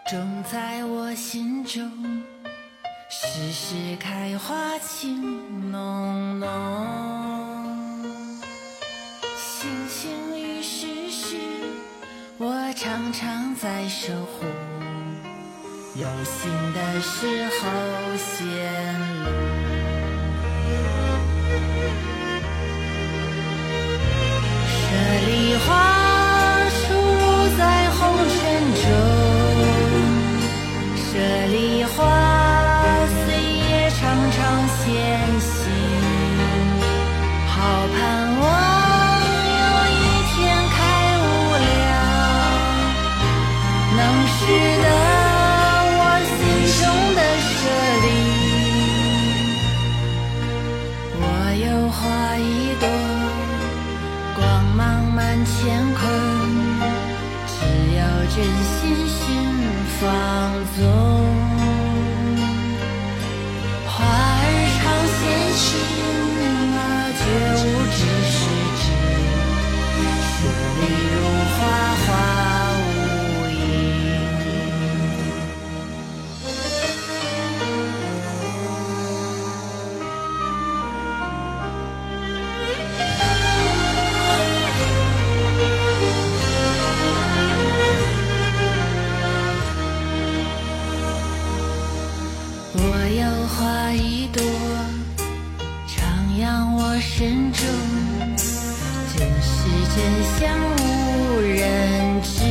种在我心中，时时开花情浓浓。星星与世事，我常常在守护，有心的时候显露。舍利花出入在红尘中，舍利花岁月常常显形，好盼望有一天开悟了，能识得我心中的舍利。我有花一朵，光芒满乾坤，只要真心寻放纵。花儿常现形觉悟之实质，舍利如花，花无影。我有花一朵，徜徉我身中，真实真相无人知。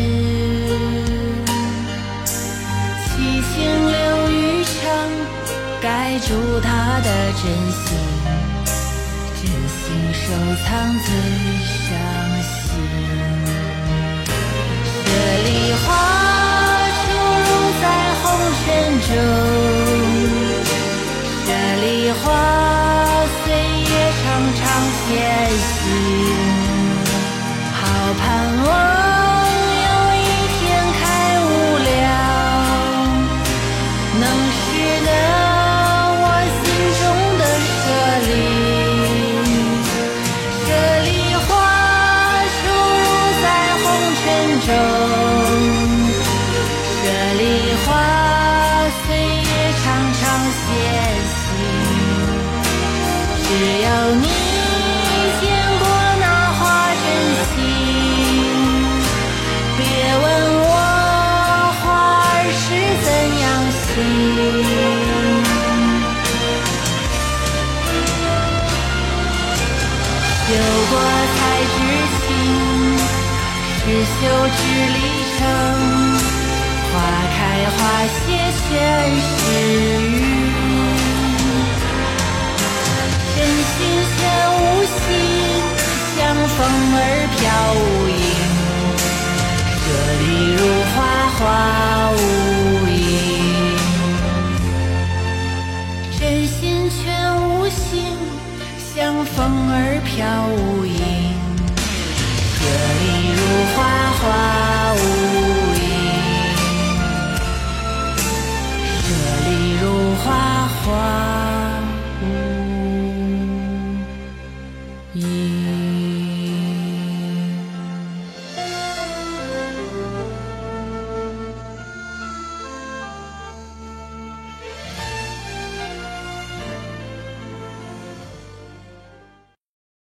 七情六欲常盖住它的真心，真心收藏最上心。舍利花出入在红尘中，舍利花岁月常常显形，好盼望有一天开悟了，能识得我心中的舍利。舍利花出入在红尘中，舍利花岁月常常显形，只要你见过那花真心，别问我花儿是怎样形。修过才知情，是修之历程，花开花谢全是缘，真心全无心，像风儿飘无影，舍利如花，花无影。真心全无心，像风儿飘无